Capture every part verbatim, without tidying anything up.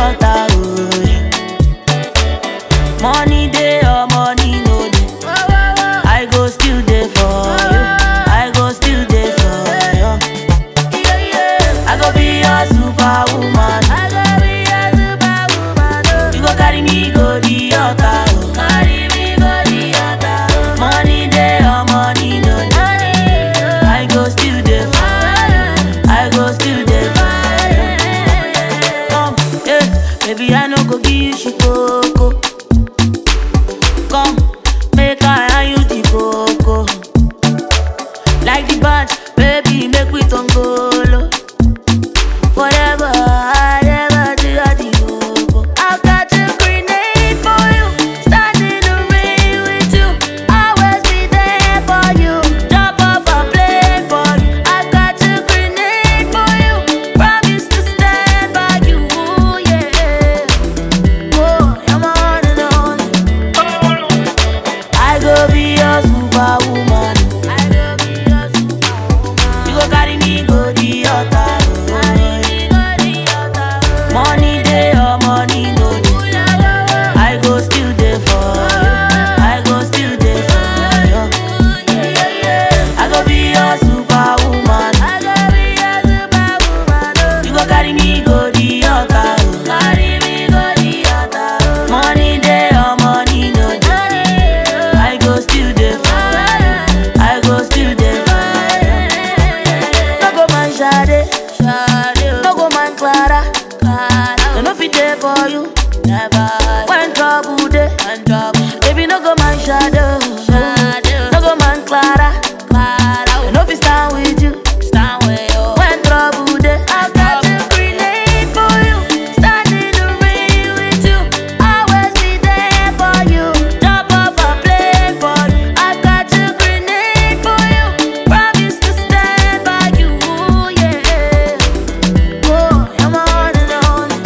altar, oh yeah. Money day or money no day, I go still there for you. I go still there for you. I go be your superwoman. I go be your superwoman. You go carry me go the altar, oh. Carry me go the altar, oh. Money day or money no day, I go still there for you. I go still there for you. Come, yeah, baby I no go give you shikoko. Come, make I hand you the coco. Like the bunch, baby, make we tongolo. Forever, I never do the logo. I've got a grenade for you. Stand in the rain with you. Always be there for you. Jump off a plane for you. I've got a grenade for you. Promise to stand by you, yeah. Oh, you're my one and only. I go be your superwoman. I go be your superwoman. You go carry me go the altar. Money day or money no day, I go still there for you. I go still there for you. I go be your superwoman. I go be your superwoman. You go carry me go the altar. Carry me go the altar. Money day or money no day, I go still there for you. I go still there for you. No go man Shade, Shade. No go man Clara. I no fit there for you, never. When trouble day, when trouble, baby no go man shadow, shadow. No go man Clara, Clara. I no fit stand with you, stand with you. When trouble day, I've got a grenade for you. Stand in the rain with you, always be there for you. Jump off a plane for you. I've got a grenade for you. Promise to stand by you, yeah. Oh, you're my one and only.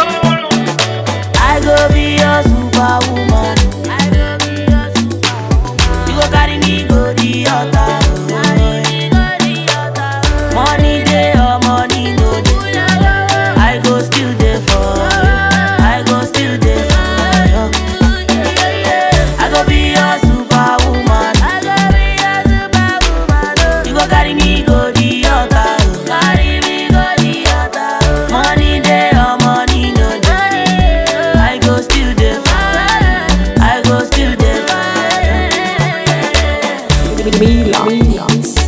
I go be your superwoman. I go be your superwoman. You go carry me go the altar. Carry me go the altar. Money day or money no day, I go still there for you. I go still there for you. I go be your superwoman. I go be your superwoman. You go carry me go the altar. Carry me go the altar. Money day or money no day, I go still there for you. I go still there for you. Mila.